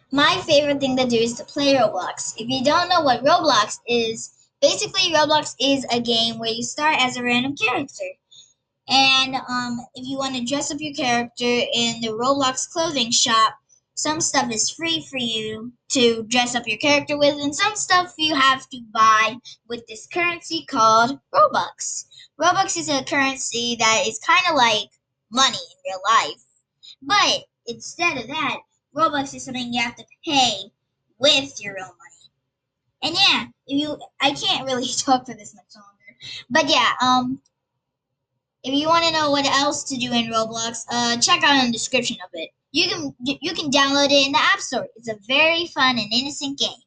My favorite thing to do is to play Roblox. If you don't know what Roblox is, basically Roblox is a game where you start as a random character. And if you want to dress up your character in the Roblox clothing shop, some stuff is free for you to dress up your character with, and some stuff you have to buy with this currency called Robux. Robux is a currency that is kind of like money in real life, but instead of that, Robux is something you have to pay with your own money. And yeah, I can't really talk for this much longer, but yeah, if you want to know what else to do in Roblox, check out in the description of it. You can download it in the App Store. It's a very fun and innocent game.